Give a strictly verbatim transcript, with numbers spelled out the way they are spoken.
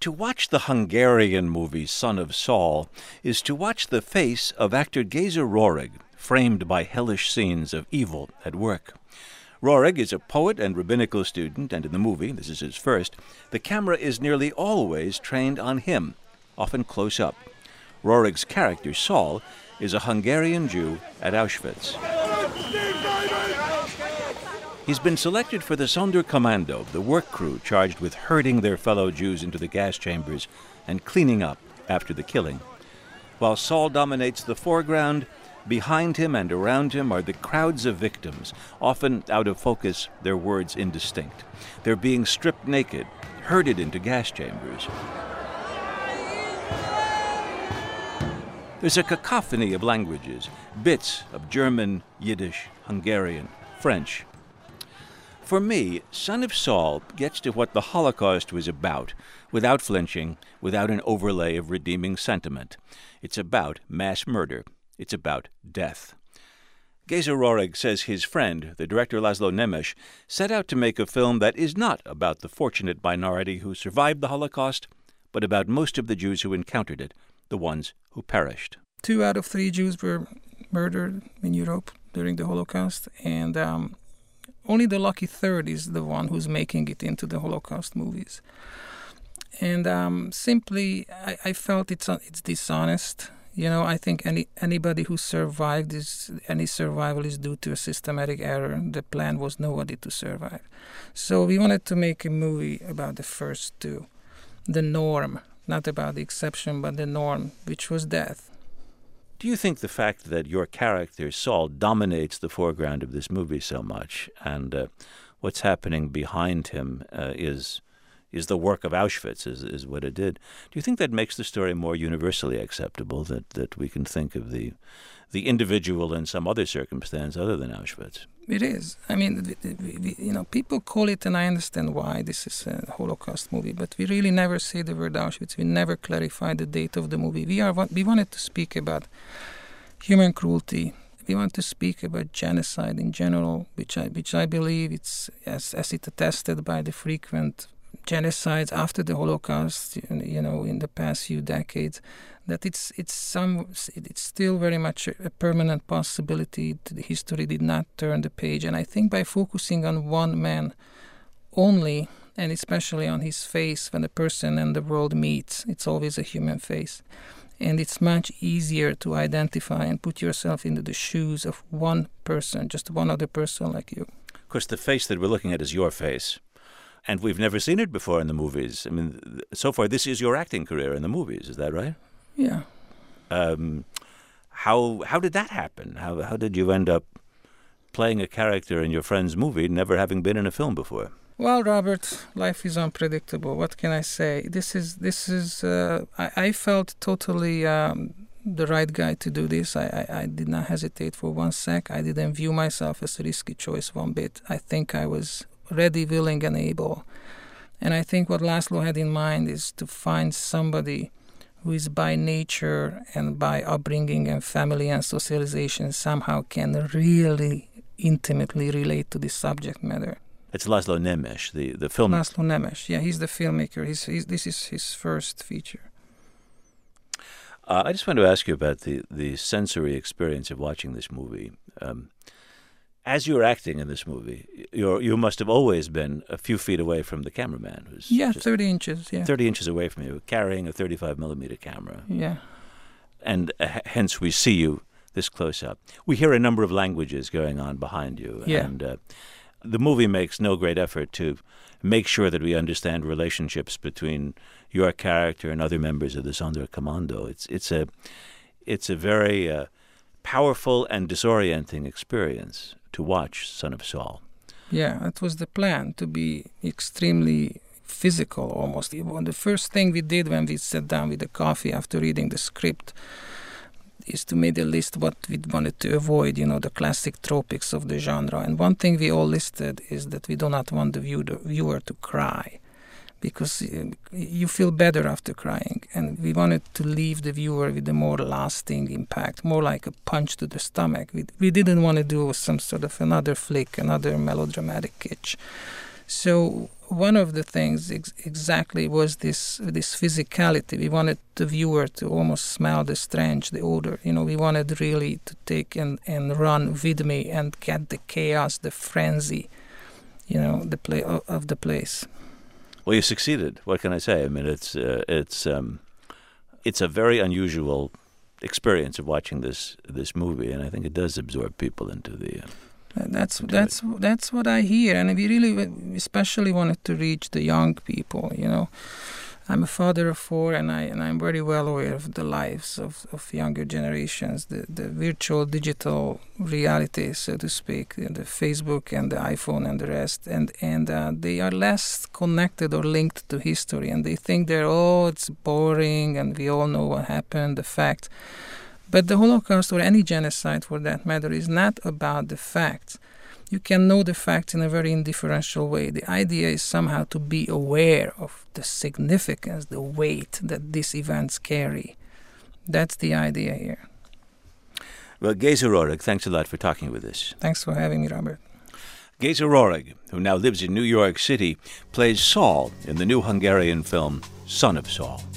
To watch the Hungarian movie Son of Saul is to watch the face of actor Géza Rohrig, framed by hellish scenes of evil at work. Rohrig is a poet and rabbinical student, and in the movie, this is his first, the camera is nearly always trained on him, often close up. Rohrig's character, Saul, is a Hungarian Jew at Auschwitz. He's been selected for the Sonderkommando, the work crew charged with herding their fellow Jews into the gas chambers and cleaning up after the killing. While Saul dominates the foreground, behind him and around him are the crowds of victims, often out of focus, their words indistinct. They're being stripped naked, herded into gas chambers. There's a cacophony of languages, bits of German, Yiddish, Hungarian, French. For me, Son of Saul gets to what the Holocaust was about, without flinching, without an overlay of redeeming sentiment. It's about mass murder. It's about death. Géza Rohrig says his friend, the director Laszlo Nemes, set out to make a film that is not about the fortunate minority who survived the Holocaust, but about most of the Jews who encountered it, the ones who perished. Two out of three Jews were murdered in Europe during the Holocaust, and um, only the lucky third is the one who's making it into the Holocaust movies. And um, simply, I, I felt it's uh, it's dishonest. You know, I think any anybody who survived is any survival is due to a systematic error. The plan was nobody to survive. So we wanted to make a movie about the first two, the norm, not about the exception, but the norm, which was death. Do you think the fact that your character, Saul, dominates the foreground of this movie so much, and uh, what's happening behind him uh, is is the work of Auschwitz, is, is what it did, do you think that makes the story more universally acceptable, that, that we can think of the the individual in some other circumstance other than Auschwitz? It is. I mean, you know, people call it, and I understand why this is a Holocaust movie, but we really never say the word Auschwitz. We never clarify the date of the movie. We are we wanted to speak about human cruelty. We want to speak about genocide in general, which I which I believe it's as as it attested by the frequent genocides after the Holocaust, you know, in the past few decades, that it's it's some it's still very much a permanent possibility. The history did not turn the page, and I think by focusing on one man only, and especially on his face, when the person and the world meets, it's always a human face, and it's much easier to identify and put yourself into the shoes of one person, just one other person like you. Of course, the face that we're looking at is your face. And we've never seen it before in the movies. I mean, so far, this is your acting career in the movies. Is that right? Yeah. Um, how how did that happen? How how did you end up playing a character in your friend's movie, never having been in a film before? Well, Robert, life is unpredictable. What can I say? This is this is. Uh, I, I felt totally um, the right guy to do this. I, I I did not hesitate for one sec. I didn't view myself as a risky choice one bit. I think I was ready, willing, and able. And I think what Laszlo had in mind is to find somebody who is by nature and by upbringing and family and socialization somehow can really intimately relate to this subject matter. It's Laszlo Nemes, the, the film... Laszlo Nemes, yeah, he's the filmmaker. He's, he's, this is his first feature. Uh, I just want to ask you about the, the sensory experience of watching this movie. Um, As you're acting in this movie, you you must have always been a few feet away from the cameraman, who's yeah, just thirty inches, yeah, thirty inches away from you, carrying a thirty-five millimeter camera. Yeah, and uh, hence we see you this close up. We hear a number of languages going on behind you, yeah. and uh, the movie makes no great effort to make sure that we understand relationships between your character and other members of the Sonderkommando. It's it's a it's a very uh, powerful and disorienting experience to watch Son of Saul. Yeah, that was the plan, to be extremely physical almost. The first thing we did when we sat down with the coffee after reading the script is to make a list what we wanted to avoid, you know, the classic tropics of the genre. And one thing we all listed is that we do not want the viewer, viewer to cry, because you feel better after crying. And we wanted to leave the viewer with a more lasting impact, more like a punch to the stomach. We, we didn't want to do some sort of another flick, another melodramatic kitsch. So one of the things ex- exactly was this this physicality. We wanted the viewer to almost smell the strange, the odor. You know, we wanted really to take and, and run with me and get the chaos, the frenzy, you know, the play of, of the place. Well, you succeeded. What can I say? I mean, it's uh, it's um, it's a very unusual experience of watching this this movie, and I think it does absorb people into the. Uh, That's that's that's what I hear, and we really especially wanted to reach the young people. You know, I'm a father of four, and I and I'm very well aware of the lives of, of younger generations, the the virtual digital reality, so to speak, the Facebook and the iPhone and the rest, and and uh, they are less connected or linked to history, and they think they're oh it's boring, and we all know what happened, the fact. But the Holocaust, or any genocide for that matter, is not about the facts. You can know the facts in a very indifferential way. The idea is somehow to be aware of the significance, the weight that these events carry. That's the idea here. Well, Géza Rohrig, thanks a lot for talking with us. Thanks for having me, Robert. Géza Rohrig, who now lives in New York City, plays Saul in the new Hungarian film Son of Saul.